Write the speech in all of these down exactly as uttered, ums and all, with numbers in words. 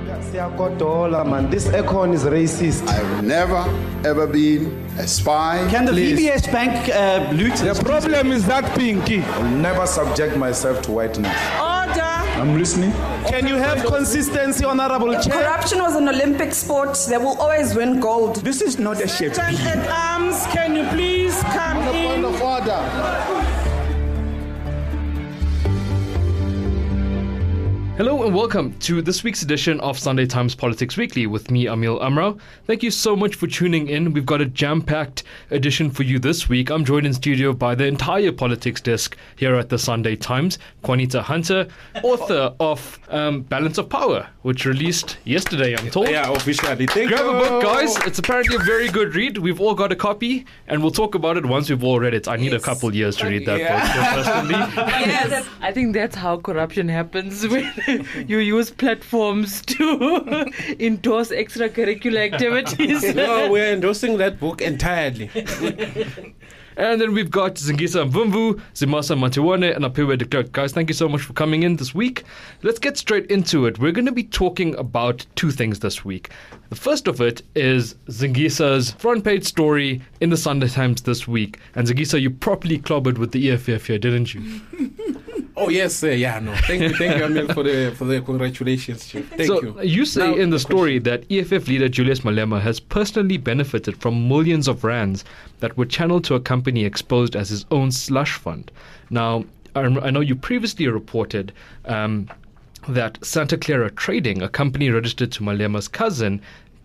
Man, this Econ is racist. I've never, ever been a spy. Can the Please. V B S Bank uh, loot? The problem is that pinky. I'll never subject myself to whiteness. Order. I'm listening. Can you have consistency, Honorable If Chair? corruption was an Olympic sport, they will always win gold. This is not a shape. Sergeant at Arms, can you please come On the in? point of order. Hello and welcome to this week's edition of Sunday Times Politics Weekly with me, Amil Amrao. Thank you so much for tuning in. We've got a jam-packed edition for you this week. I'm joined in studio by the entire politics desk here at the Sunday Times. Juanita Hunter, author of um, Balance of Power, which released yesterday, I'm told. Yeah, officially. Thank Grab you. a book, guys. It's apparently a very good read. We've all got a copy, and we'll talk about it once we've all read it. I need Yes. a couple years to read that Yeah. book personally. Yes. I think that's how corruption happens when you use platforms to endorse extracurricular activities. No, we're endorsing that book entirely. And then we've got Zingisa Mvumvu, Zimasa Matiwane, and Apiwe de Klerk. Guys, thank you so much for coming in this week. Let's get straight into it. We're going to be talking about two things this week. The first of it is Zingisa's front page story in the Sunday Times this week. And Zingisa, you properly clobbered with the E F F here, didn't you? Oh yes, uh, yeah, no. Thank you, thank you, Amil, for the for the congratulations, Chief. Thank so you. You say Now, in the the story that E F F leader Julius Malema has personally benefited from millions of rands that were channeled to a company exposed as his own slush fund. Now, I, rem- I know you previously reported um, that Santa Clara Trading, a company registered to Malema's cousin,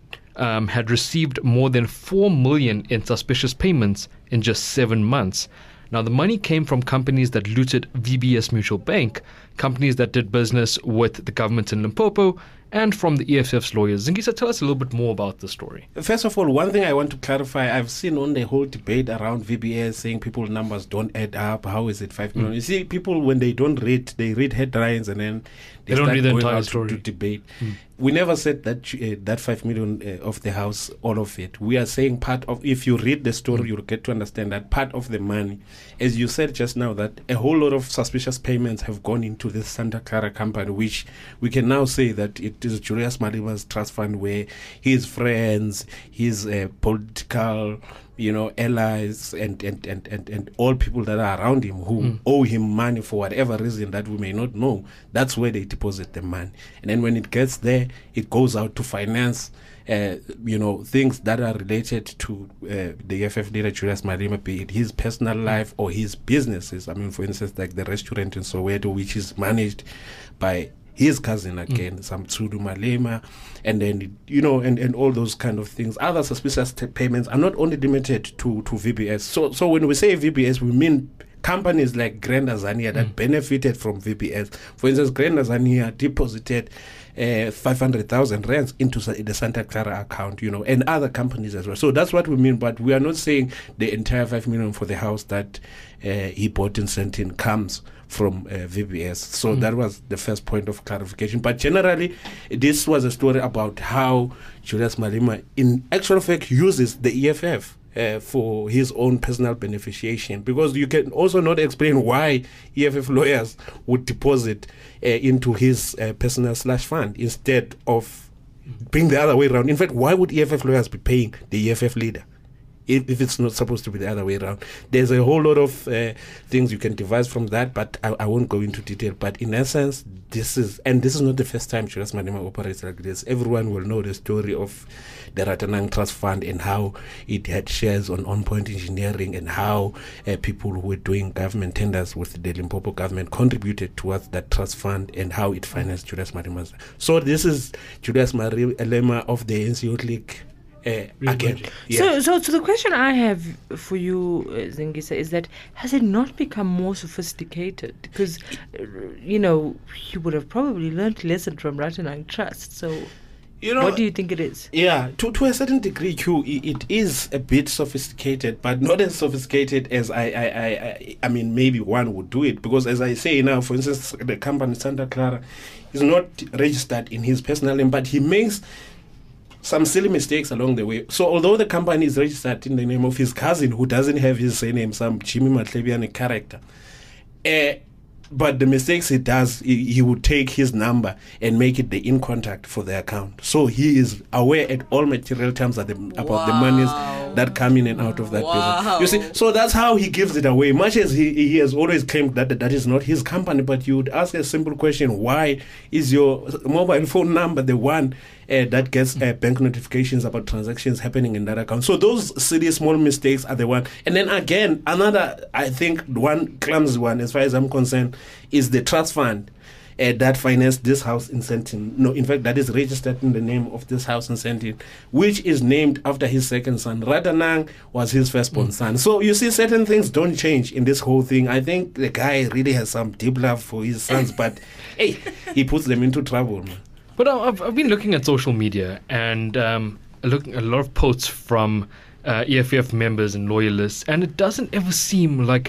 um, had received more than four million in suspicious payments in just seven months. Now, the money came from companies that looted V B S Mutual Bank, companies that did business with the government in Limpopo, and from the E F F's lawyers. Zingisa, tell us a little bit more about the story. First of all, one thing I want to clarify, I've seen on the whole debate around V B S saying people numbers don't add up. How is it five million? Mm. You see, people, when they don't read, they read headlines and then they, They don't start read the going entire out story. To, to debate. Mm. We never said that uh, that five million uh, of the house, all of it. We are saying part of, if you read the story, mm. you'll get to understand that part of the money, as you said just now, that a whole lot of suspicious payments have gone into this Santa Clara company, which we can now say that it is Julius Malema's trust fund, where his friends, his uh, political, you know, allies and, and, and, and, and all people that are around him who mm. owe him money for whatever reason that we may not know, that's where they deposit the money. And then when it gets there, it goes out to finance Uh, you know, things that are related to uh, the E F F leader Julius Malema, be it his personal life or his businesses. I mean, for instance, like the restaurant in Soweto, which is managed by his cousin again, mm. Samtsudu Malema, and then, you know, and, and all those kind of things. Other suspicious t- payments are not only limited to, to V B S. So, so when we say V B S, we mean companies like Grand Azania that mm. benefited from V B S. For instance, Grand Azania deposited uh, five hundred thousand rands into the Santa Clara account, you know, and other companies as well. So that's what we mean, but we are not saying the entire five million for the house that uh, he bought and sent in comes from uh, V B S. So mm. that was the first point of clarification. But generally, this was a story about how Julius Malema, in actual fact, uses the E F F Uh, for his own personal beneficiation, because you can also not explain why E F F lawyers would deposit uh, into his uh, personal slash fund instead of being the other way around. In fact, why would E F F lawyers be paying the E F F leader if, if it's not supposed to be the other way around? There's a whole lot of uh, things you can devise from that, but I, I won't go into detail. But in essence, this is, and this is not the first time Julius Malema operates like this. Everyone will know the story of the Ratanang Trust Fund and how it had shares on On Point Engineering, and how uh, people who were doing government tenders with the Limpopo government contributed towards that trust fund, and how it financed Julius Malema. So this is Julius Malema of the N C O League. Uh, again. Yeah. So, so, so the question I have for you, uh, Zingisa, is that has it not become more sophisticated? Because, uh, you know, you would have probably learned lesson from Ratanang Trust. So, you know, what do you think it is? Yeah, to to a certain degree, Q, it is a bit sophisticated, but not as sophisticated as I, I, I, I, I mean, maybe one would do it. Because as I say now, for instance, the company Santa Clara is not registered in his personal name, but he makes some silly mistakes along the way. So although the company is registered in the name of his cousin, who doesn't have his surname, some Jimmy Matlebian character, uh, but the mistakes he does, he, he would take his number and make it the in contact for the account. So he is aware at all material terms that the, about the monies that come in and out of that Wow. business. You see, so that's how he gives it away. Much as he, he has always claimed that that is not his company, but you would ask a simple question: why is your mobile phone number the one uh, that gets uh, bank notifications about transactions happening in that account? So those silly small mistakes are the one. And then again, another, I think, one clumsy one, as far as I'm concerned, is the trust fund uh, that financed this house in Sentin. No, in fact, that is registered in the name of this house in Sentin, which is named after his second son. Ratanang was his firstborn mm. son. So you see, certain things don't change in this whole thing. I think the guy really has some deep love for his sons, but hey, he puts them into trouble, man. But I've, I've been looking at social media and um, looking at a lot of posts from uh, E F F members and loyalists, and it doesn't ever seem like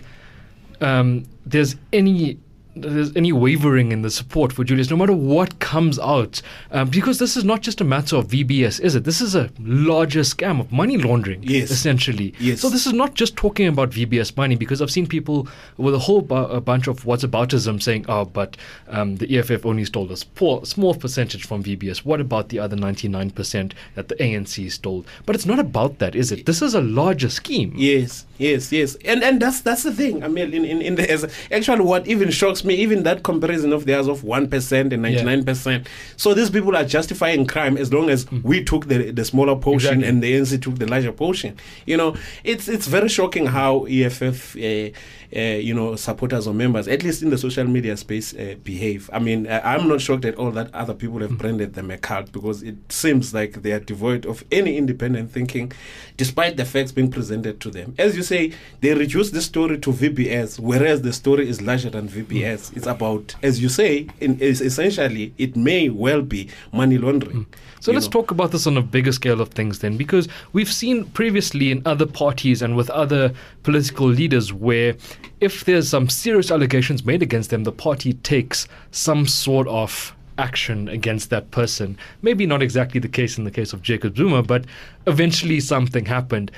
um, there's any there's any wavering in the support for Julius, no matter what comes out, um, because this is not just a matter of V B S, is it? This is a larger scam of money laundering, yes. essentially. Yes. So this is not just talking about V B S money, because I've seen people with a whole bu- a bunch of whatsaboutism saying, oh, but um, the E F F only stole a small, small percentage from V B S. What about the other ninety-nine percent that the A N C stole? But it's not about that, is it? This is a larger scheme. Yes, yes, yes. And and that's that's the thing. I mean, in, in, in the, as, actually what even shocks me, even that comparison of theirs of one percent and ninety-nine percent. Yeah. So these people are justifying crime as long as mm. we took the the smaller portion exactly. and the A N C took the larger portion. You know, it's it's very shocking how E F F, uh, uh, you know, supporters or members, at least in the social media space, uh, behave. I mean, uh, I'm not shocked at all that other people have mm. branded them a cult, because it seems like they are devoid of any independent thinking, despite the facts being presented to them. As you say, they reduce the story to V B S, whereas the story is larger than V B S. Mm. It's about, as you say, in, is essentially, it may well be money laundering. Mm. So let's know. talk about this on a bigger scale of things then, because we've seen previously in other parties and with other political leaders where if there's some serious allegations made against them, the party takes some sort of action against that person. Maybe not exactly the case in the case of Jacob Zuma, but eventually something happened.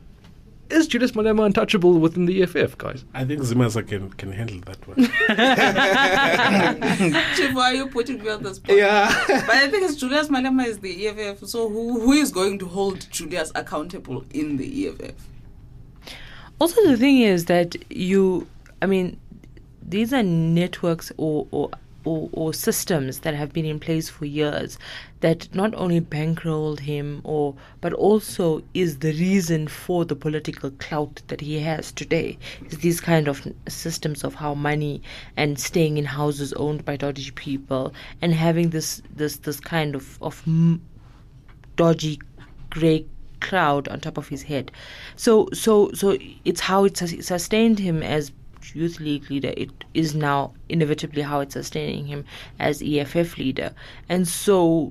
Is Julius Malema untouchable within the E F F, guys? I think Zimasa can, can handle that one. Chief, why are you putting me on the spot? Yeah. But I think it's Julius Malema is the E F F, so who who is going to hold Julius accountable in the E F F? Also, the thing is that you, I mean, these are networks or, or Or, or systems that have been in place for years that not only bankrolled him or but also is the reason for the political clout that he has today. It's these kind of systems of how money and staying in houses owned by dodgy people and having this this this kind of of m- dodgy grey cloud on top of his head. So so so it's how it sus- sustained him as youth league leader. It is now inevitably how it's sustaining him as E F F leader. And so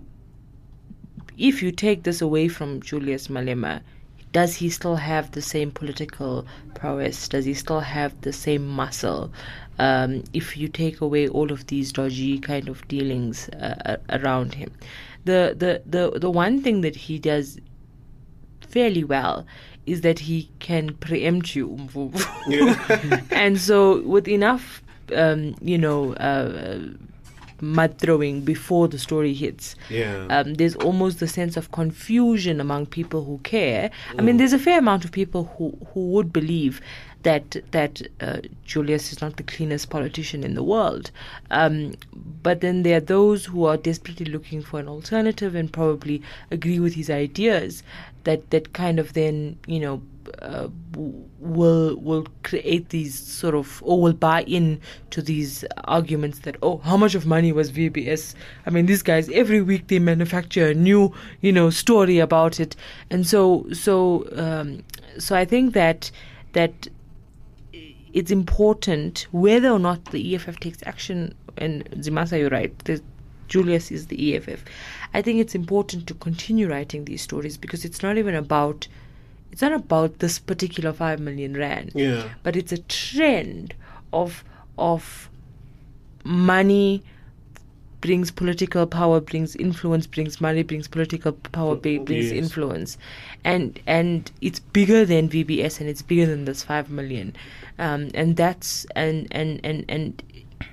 if you take this away from Julius Malema, does he still have the same political prowess? Does he still have the same muscle? Um, if you take away all of these dodgy kind of dealings uh, around him, the, the the the one thing that he does fairly well is that he can preempt you. Yeah. And so with enough, um, you know, uh, mud throwing before the story hits, yeah. um, there's almost the sense of confusion among people who care. Mm. I mean, there's a fair amount of people who, who would believe that that uh, Julius is not the cleanest politician in the world. Um, but then there are those who are desperately looking for an alternative and probably agree with his ideas that, that kind of then, you know, uh, will will create these sort of, or will buy in to these arguments that, oh, how much of money was V B S? I mean, these guys, every week they manufacture a new, you know, story about it. And so, so, um, so I think that, that, it's important whether or not the E F F takes action, and Zimasa, you're right, the, Julius is the E F F. I think it's important to continue writing these stories because it's not even about, it's not about this particular five million rand, yeah. but it's a trend of of money brings political power, brings influence, brings money, brings political power, brings yes. influence, and and it's bigger than V B S and it's bigger than this five million, um, and that's and and and and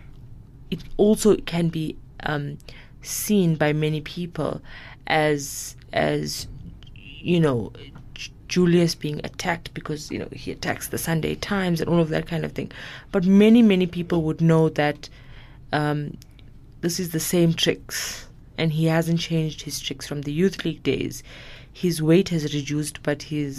it also can be um, seen by many people as as you know, Julius being attacked because, you know, he attacks the Sunday Times and all of that kind of thing. But many, many people would know that um, this is the same tricks, and he hasn't changed his tricks from the Youth League days. His weight has reduced, but his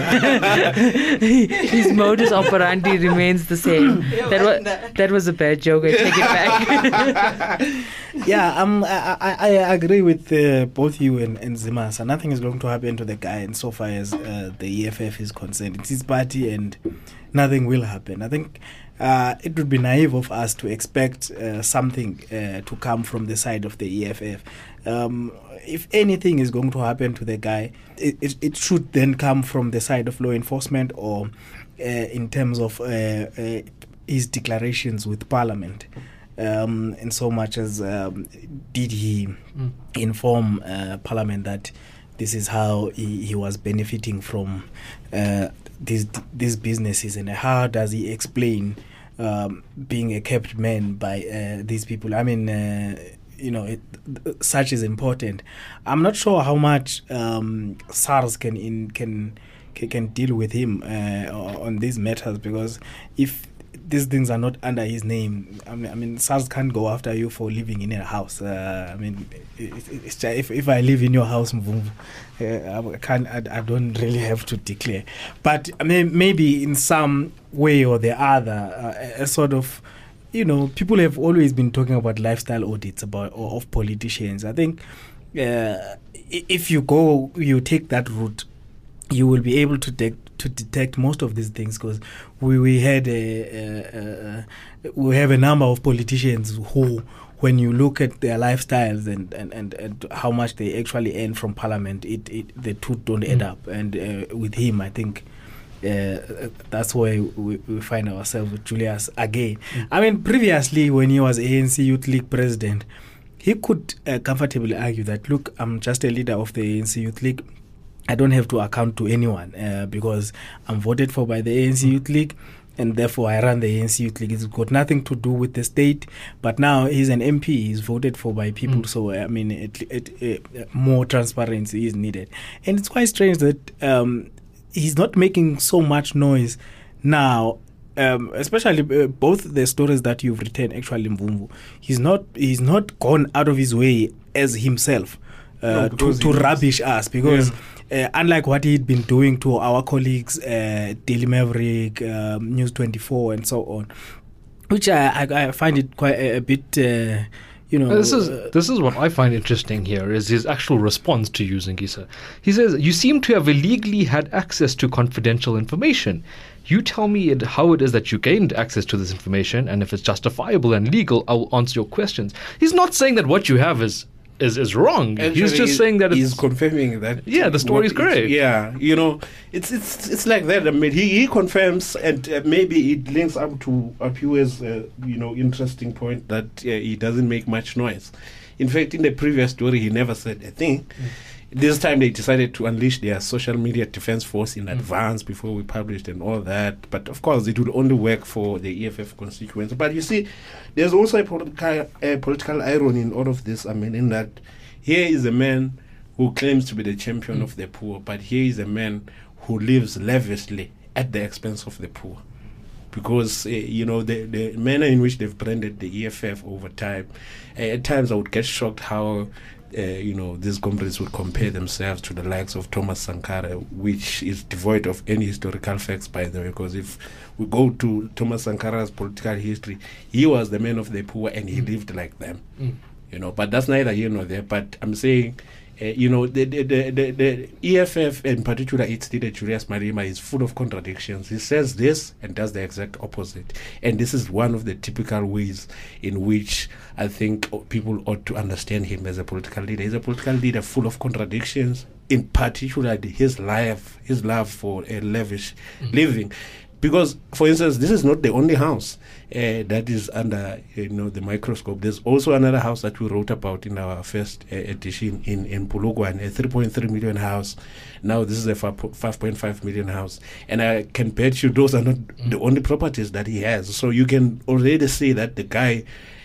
his modus operandi remains the same. That was that was a bad joke. I take it back. yeah, um, I, I, I agree with uh, both you and, and Zimasa. Nothing is going to happen to the guy insofar as uh, the E F F is concerned. It's his party, and nothing will happen. I think uh, it would be naive of us to expect uh, something uh, to come from the side of the E F F. Um, if anything is going to happen to the guy, it, it, it should then come from the side of law enforcement or uh, in terms of uh, uh, his declarations with Parliament. Um, in so much as um, did he mm. inform uh, Parliament that this is how he, he was benefiting from uh, these these businesses, and how does he explain um, being a kept man by uh, these people? I mean, uh, you know, it, such is important. I'm not sure how much um, SARS can in, can can deal with him uh, on these matters, because if these things are not under his name, I mean, I mean SARS can't go after you for living in a house. Uh, I mean, it, it, it's just, if if I live in your house, Mvumvu, uh, I can't. I, I don't really have to declare. But I mean, maybe in some way or the other, uh, a sort of, you know, people have always been talking about lifestyle audits about of politicians. I think uh, if you go, you take that route, you will be able to take. to detect most of these things, because we, we had a, a, a, we have a number of politicians who, when you look at their lifestyles and, and, and, and how much they actually earn from Parliament, it, it the two don't mm. add up. And uh, with him, I think uh, that's why we, we find ourselves with Julius again. Mm. I mean, previously when he was A N C Youth League president, he could uh, comfortably argue that, look, I'm just a leader of the A N C Youth League. I don't have to account to anyone uh, because I'm voted for by the A N C Youth League, and therefore I run the A N C Youth League. It's got nothing to do with the state, but now he's an M P, he's voted for by people, mm. so I mean, it, it, it, more transparency is needed. And it's quite strange that um, he's not making so much noise now, um, especially uh, both the stories that you've written, actually, Mvumvu. He's not, he's not gone out of his way as himself uh, no, to, to rubbish us, because yeah. Uh, unlike what he'd been doing to our colleagues, uh, Daily Maverick, um, News twenty-four, and so on, which I, I, I find it quite a, a bit, uh, you know. This is uh, this is what I find interesting here is his actual response to you, Zingisa. He says, "You seem to have illegally had access to confidential information. You tell me it, how it is that you gained access to this information, and if it's justifiable and legal, I will answer your questions." He's not saying that what you have is. Is, is wrong. Actually, he's just saying that it's, he's confirming that. Yeah, the story is correct. Yeah, you know, it's it's it's like that. I mean, he, he confirms, and uh, maybe it links up to Apiwe's uh, you know interesting point that uh, he doesn't make much noise. In fact, in the previous story, he never said a thing. Mm. This time they decided to unleash their social media defense force in mm. advance before we published and all that. But of course, it would only work for the E F F constituents. But you see, there's also a political, a political irony in all of this. I mean, in that here is a man who claims to be the champion mm. of the poor, but here is a man who lives lavishly at the expense of the poor. Because, uh, you know, the, the manner in which they've branded the E F F over time, uh, at times I would get shocked how Uh, you know, these comrades would compare themselves to the likes of Thomas Sankara, which is devoid of any historical facts, by the way, because if we go to Thomas Sankara's political history, he was the man of the poor and he mm. lived like them, mm. you know, but that's neither here nor there. But I'm saying, uh, you know, the the, the the the E F F, in particular its leader, Julius Malema, is full of contradictions. He says this and does the exact opposite. And this is one of the typical ways in which I think people ought to understand him as a political leader. He's a political leader full of contradictions, in particular his life, his love for a lavish mm-hmm. living. Because, for instance, this is not the only house uh, that is under, you know, the microscope. There's also another house that we wrote about in our first uh, edition in, in Polokwane, a three point three million house. Now this is a five point five million house. And I can bet you those are not mm. the only properties that he has. So you can already see that the guy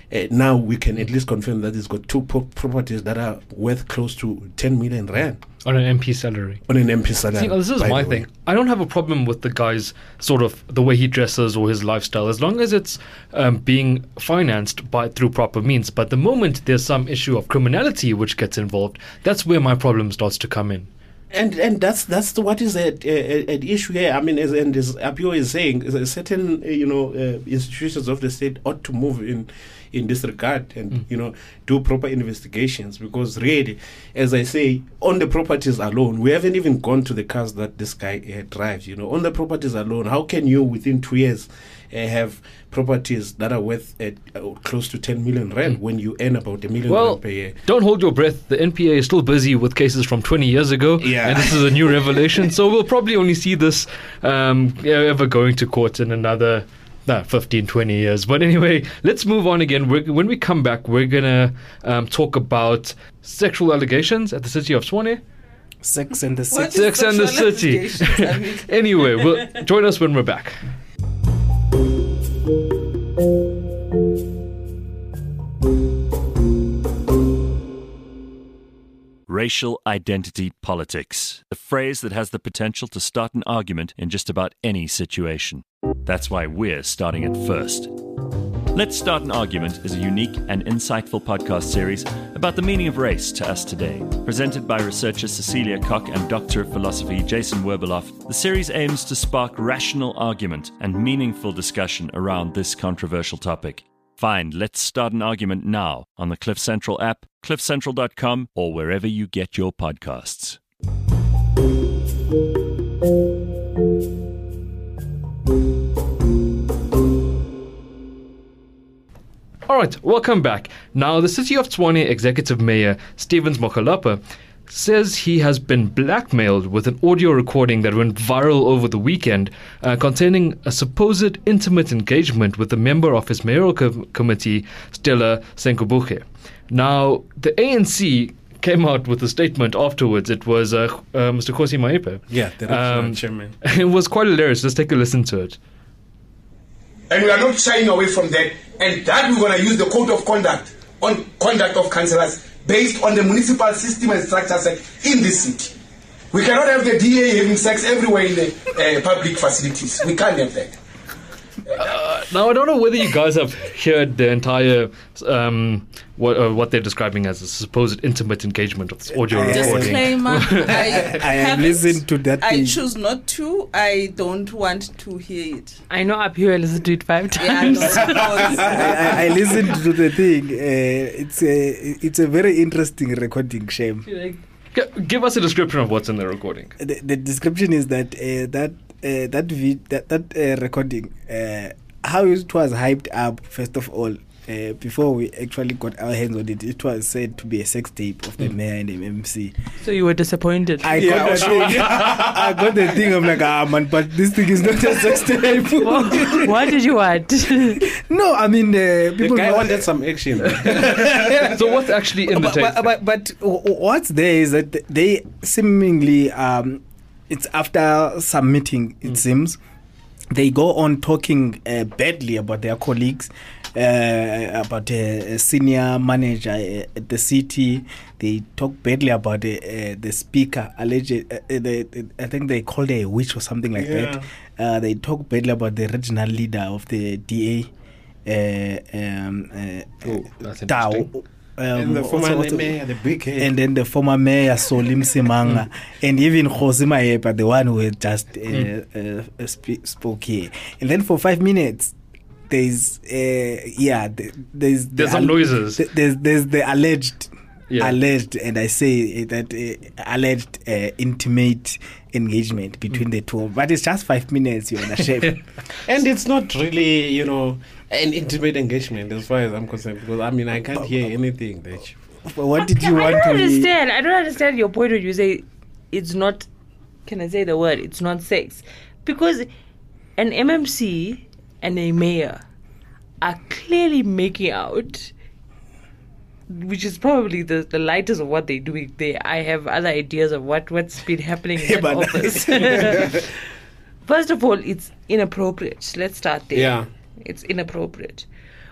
uh, now we can at least confirm that he's got two pro- properties that are worth close to ten million rand. On an M P salary. On an M P salary. See, this is by my the way. thing. I don't have a problem with the guy's sort of the way he dresses or his lifestyle, as long as it's um, being financed by through proper means. But the moment there's some issue of criminality which gets involved, that's where my problem starts to come in. And and that's that's the, what is at, uh, at issue here. I mean, as and as Apio is saying, is a certain uh, you know uh, institutions of the state ought to move in in this regard and mm. you know do proper investigations, because really, as I say, on the properties alone, we haven't even gone to the cars that this guy uh, drives. You know, on the properties alone, how can you within two years uh, have properties that are worth uh, uh, close to ten million rand mm. when you earn about a million well, rand per year? Don't hold your breath. The N P A is still busy with cases from twenty years ago, yeah. and this is a new revelation. So we'll probably only see this um, ever going to court in another nah, fifteen, twenty years. But anyway, let's move on again. We're, when we come back, we're going to um, talk about sexual allegations at the city of Tshwane. Sex and the What city. is Sex and the sexual city. allegations? I mean- Anyway, we'll join us when we're back. Racial identity politics, the phrase that has the potential to start an argument in just about any situation. That's why we're starting it first. Let's Start an Argument is a unique and insightful podcast series about the meaning of race to us today. Presented by researcher Cecilia Koch and Doctor of Philosophy Jason Werbeloff, the series aims to spark rational argument and meaningful discussion around this controversial topic. Find Let's Start an Argument now on the Cliff Central app, cliff central dot com, or wherever you get your podcasts. All right, welcome back. Now, the City of Tshwane Executive Mayor Stevens Mokgalapa says he has been blackmailed with an audio recording that went viral over the weekend uh, containing a supposed intimate engagement with a member of his mayoral co- committee, Stella Senkubuche. Now, the A N C came out with a statement afterwards. It was uh, uh, Mister Khosi Maepe. Yeah, the um, chairman. It was quite hilarious. Let's take a listen to it. And we are not shying away from that. And that we're going to use the code of conduct on conduct of councillors based on the municipal system and structure set in this city. We cannot have the D A having sex everywhere in the uh, public facilities. We can't have that. Uh, now, I don't know whether you guys have heard the entire um, what uh, what they're describing as a supposed intimate engagement of this audio recording. Disclaimer, I, I have listened to that I thing. choose not to. I don't want to hear it. I know up here I listened to it five Yeah, I times. don't know. I, I, I listened to the thing. Uh, it's a it's a very interesting recording. Shame. G- Give us a description of what's in the recording. The, the description is that uh, that uh, that vid- that, that uh, recording, uh, how it was hyped up. First of all, uh, before we actually got our hands on it, it was said to be a sex tape of the mm. mayor and the M C. So you were disappointed. I got the thing. I got the thing. I'm like, ah man, but this thing is not a sex tape. what, what did you want? No, I mean, uh, people the guy know- wanted some action. So what's actually in the but, tape? but, but, but w- w- what's there is that they seemingly, um, it's after some meeting, it mm. seems, they go on talking uh, badly about their colleagues, uh, about a, a senior manager uh, at the city. They talk badly about uh, uh, the speaker. Alleged, uh, the, the, I think they called her a witch or something like Yeah. that. Uh, they talk badly about the regional leader of the D A. Uh, um, uh, Oh, that's Tao. interesting. Um, And the former also- also- mayor, the big head. and then the former mayor Solim Simanga, and even Khosi Maepe, the one who had just uh, Mm. uh, sp- spoke here. And then for five minutes, there's uh, yeah, the, there's the There's some noises. th- there's there's the alleged. Yeah. Alleged, and I say that uh, alleged uh, intimate engagement between the two, but it's just five minutes. You're in a shape. And it's not really, you know, an intimate engagement as far as I'm concerned, because I mean I can't hear anything that you. What did you I want don't to? understand. I don't understand your point when you say it's not. Can I say the word? It's not sex, because an M M C and a mayor are clearly making out, which is probably the, the lightest of what they're doing there. I have other ideas of what, what's been happening in that office. First of all, it's inappropriate. Let's start there. Yeah. It's inappropriate.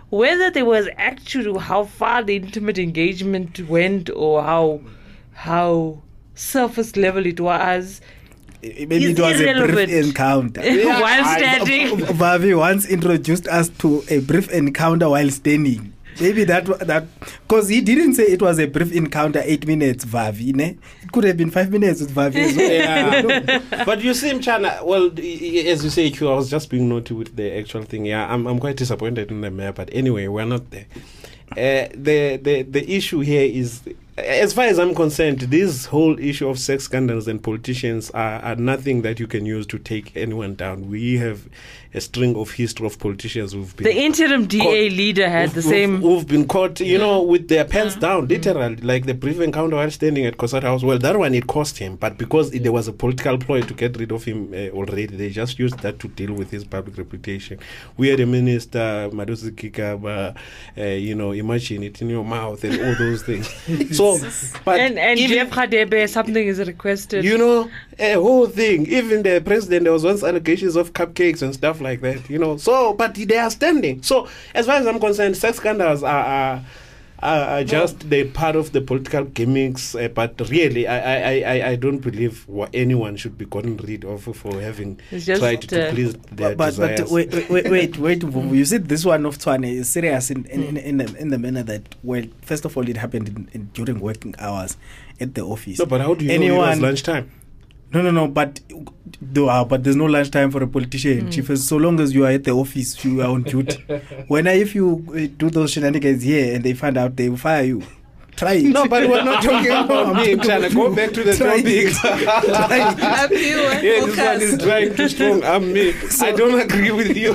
whether there was actually how far the intimate engagement went or how how surface level it was. Maybe it was a brief encounter. While standing. Vavi once introduced us to a brief encounter while standing. Maybe that that because he didn't say it was a brief encounter, eight minutes, Vavi. Ne? It could have been five minutes with Vavi as well. Yeah. But you see, Mchana, well, as you say, Q, I was just being naughty with the actual thing. Yeah, I'm I'm quite disappointed in the mayor, but anyway, we're not there. Uh, the the the issue here is, as far as I'm concerned, this whole issue of sex scandals and politicians are, are nothing that you can use to take anyone down. We have a string of history of politicians who've been... The interim D A caught, leader had the same... Who've been caught, you know, with their pants mm. down, literally, like the brief encounter while standing at Cosat House. Well, that one, it cost him, but because it, there was a political ploy to get rid of him uh, already, they just used that to deal with his public reputation. We had a minister, Madosi Kikaba, uh, you know, imagine it in your mouth and all those things. So, but and and Jeff Khadebe, something is requested. You know, a whole thing. Even the president, there was once allegations of cupcakes and stuff like that. You know, so but they are standing. So, as far as I'm concerned, sex scandals are. are Uh, are just no. the part of the political gimmicks, uh, but really, I, I, I, I don't believe what anyone should be gotten rid of for having just, tried to uh, please their but, desires. But wait, wait, wait, wait, wait. You said this one of Tshwane is serious in in, in, in, the, in the manner that, well, first of all, it happened in, in, during working hours at the office. No, but how do you anyone, know it was lunchtime? No, no, no, but uh, but there's no lunchtime for a politician, mm. Chief. So long as you are at the office, you are on duty. When if you uh, do those shenanigans here and they find out, they will fire you. Try it. No, but we're not talking about me. I'm trying to go back to the topic. Yeah, this one is trying too strong. I'm me. So, I don't agree with you.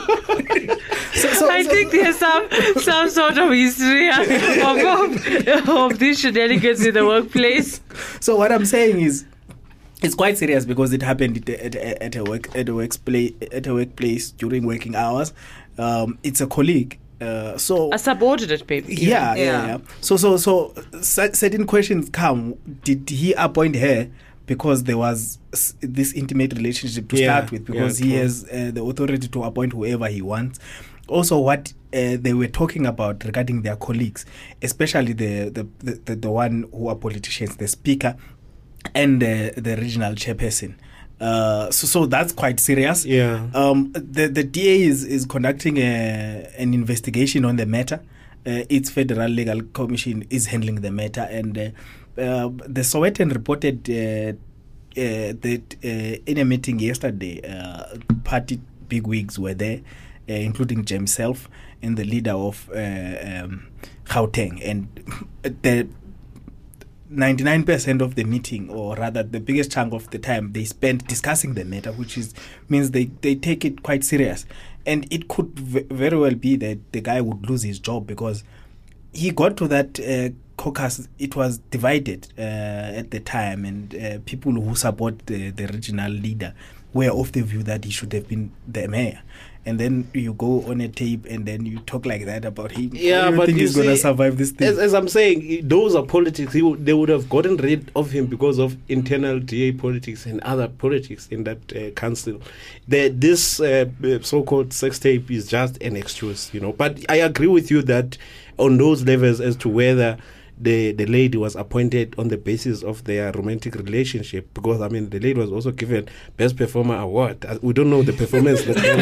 So, so, I so, think there's some some sort of history of, of, of these shenanigans in the workplace. So what I'm saying is, it's quite serious because it happened at, at, at a work at a workplace at a workplace during working hours. Um, it's a colleague, uh, so a subordinate, maybe. Yeah, yeah, yeah. yeah. So, so, so certain questions come. Did he appoint her because there was this intimate relationship to yeah, start with? Because yeah, he has uh, the authority to appoint whoever he wants. Also, what uh, they were talking about regarding their colleagues, especially the the, the, the, the one who are politicians, the speaker and uh, the regional chairperson. Uh, so, so that's quite serious. Yeah. Um, the the D A is is conducting a, an investigation on the matter. Uh, its Federal Legal Commission is handling the matter, and uh, uh, the Sowetan reported uh, uh, that uh, in a meeting yesterday, uh, party bigwigs were there, uh, including himself and the leader of uh, um, Gauteng, and the ninety-nine percent of the meeting, or rather the biggest chunk of the time, they spent discussing the matter, which is means they, they take it quite serious. And it could v- very well be that the guy would lose his job because he got to that uh, caucus, it was divided uh, at the time, and uh, people who support the, the regional leader were of the view that he should have been the mayor. And then you go on a tape and then you talk like that about him. Yeah, you but think you he's see, going to survive this thing? As, as I'm saying, those are politics. He w- they would have gotten rid of him because of internal D A politics and other politics in that uh, council. The, this uh, so-called sex tape is just an excuse, you know. But I agree with you that on those levels as to whether the the lady was appointed on the basis of their romantic relationship, because I mean the lady was also given Best Performer Award. We don't know the performance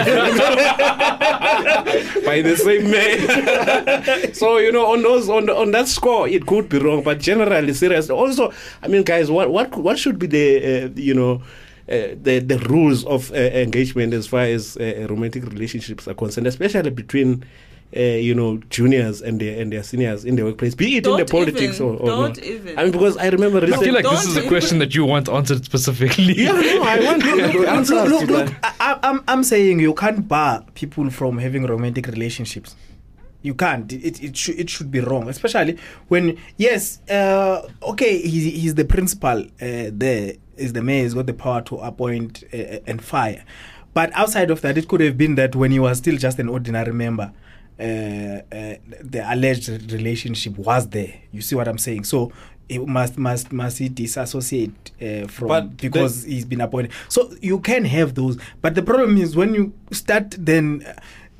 by the same man. So you know, on those on on that score, it could be wrong, but generally serious. Also, I mean, guys, what what what should be the uh, you know. Uh, the the rules of uh, engagement as far as uh, romantic relationships are concerned, especially between uh, you know juniors and their and their seniors in the workplace, be it don't in the politics even, or, or don't not. even. I mean, because I remember I feel like this is a even. question that you want answered specifically. Yeah, no, I want to look, answer. look, look, look, I, I'm I'm saying you can't bar people from having romantic relationships. You can't. It it should it should be wrong, especially when yes, uh, okay, he, he's the principal uh, there. Is the mayor has got the power to appoint uh, and fire, but outside of that, it could have been that when he was still just an ordinary member, uh, uh, the alleged relationship was there. You see what I'm saying? So it must must must he disassociate uh, from but because he's been appointed. So you can have those, but the problem is when you start then. Uh,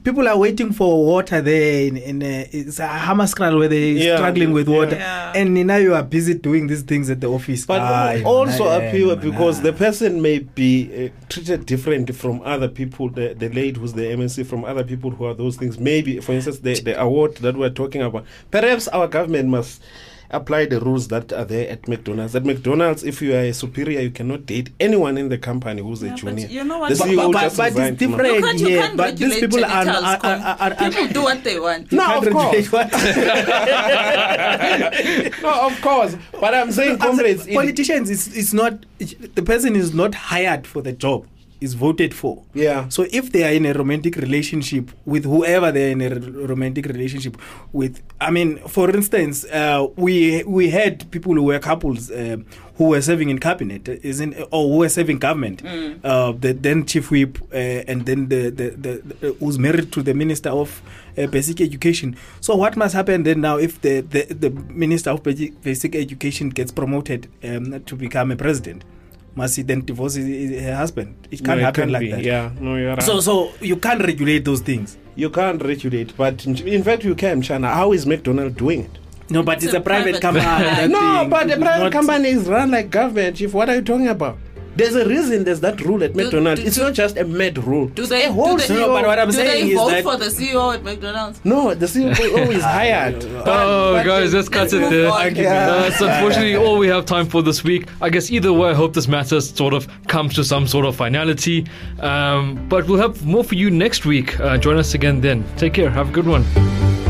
people are waiting for water there in, in uh, it's a Hammaskral where they're Yeah, struggling with yeah. water, Yeah. and now you are busy doing these things at the office. But Ah, also man, appeal man, because ah. the person may be uh, treated differently from other people. The, the lady who's the M N C from other people who are those things. Maybe, for instance, the, the award that we're talking about. Perhaps our government must apply the rules that are there at McDonald's. At McDonald's, if you are a superior, you cannot date anyone in the company who's Yeah, a but junior. you know what? The But- C E O but, just but it's resigned tomorrow. different You can't, you here. can't But these regulate people are, genitals, are, Con. are, are, are, People do what they want. You No, can't of course. regulate what- No, of course. But I'm saying, comrades, it- politicians is it's not the person is not hired for the job, is voted for. Yeah. So if they are in a romantic relationship with whoever they're in a r- romantic relationship with, I mean, for instance, uh, we we had people who were couples uh, who were serving in cabinet, isn't or who were serving government. Mm. Uh, the then chief whip uh, and then the the, the, the who's married to the minister of uh, basic education. So what must happen then now if the the, the minister of basic, basic education gets promoted um, to become a president? Must he then divorce his, his, her husband? It can't No, it happen can't like be. that. Yeah, no, you're right. So so you can't regulate those things. You can't regulate, but in in fact you can, China. How is McDonald's doing it? No, but it's, It's a, a private, private company. that No, thing. but the It's private not- company is run like government, Chief. What are you talking about? There's a reason there's that rule at Do- McDonald's. do- it's do- not just a mad rule. Do they? a whole do they, C E O, No, but what I'm do saying they is vote that- for the C E O at McDonald's? No, the C E O is hired. Oh, But- guys, let's cut let's it move there. on. Yeah. Uh, That's unfortunately all we have time for this week. I guess either way, I hope this matter sort of comes to some sort of finality. Um, but we'll have more for you next week. Uh, join us again then. Take care. Have a good one.